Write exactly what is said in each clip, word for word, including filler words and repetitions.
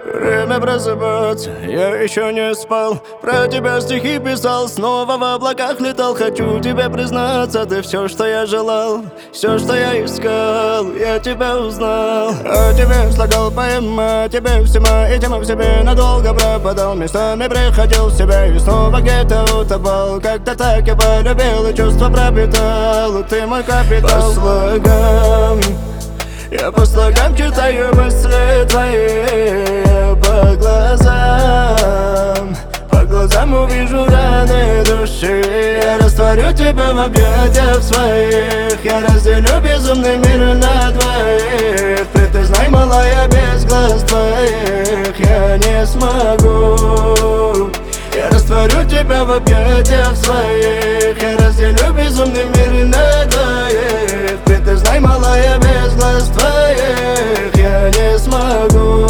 Время просыпаться, я еще не спал. Про тебя стихи писал, снова в облаках летал. Хочу тебе признаться, ты все, что я желал, все, что я искал, я тебя узнал. О тебе слагал поэма, тебе всема и тема в себе надолго пропадал. Местами приходил в себя и снова где-то утопал. Как-то так я полюбил и чувства пропитал. Ты мой капитал. По слогам я по слогам читаю мысли твои. По глазам, по глазам увижу раны души. Я растворю тебя в объятиях своих. Я разделю безумный мир на двоих. Признай, малая, без глаз твоих я не смогу. Я растворю тебя в объятиях своих. Я разделю безумный мир на двоих. Признай, малая, без глаз твоих я не смогу.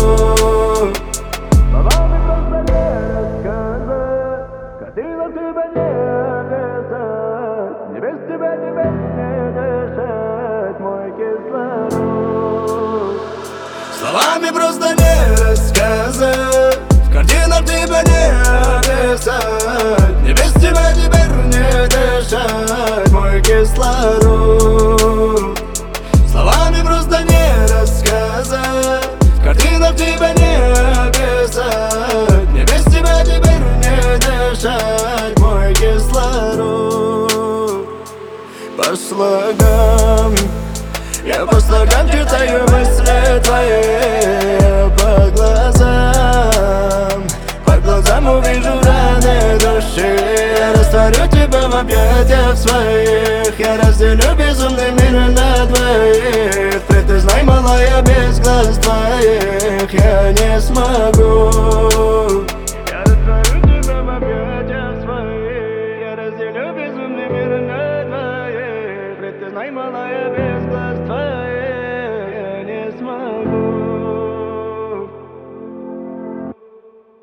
Словами просто не рассказать, картинок тебя не описать. Не без тебя тебе не дышать, мой кислород. Словами просто не рассказать, в картинах тебя не описать. Не без тебя теперь не дышать, мой кислород. Словами просто не рассказать, в картинах тебя не описать. Не без тебя теперь не дышать, мой кислород. По слогам я по слогам читаю мысли твои. По глазам, по глазам увижу раны души. Я растворю тебя в объятиях своих. Я разделю безумный мир на двоих. Признай, малая, без глаз твоих я не смогу.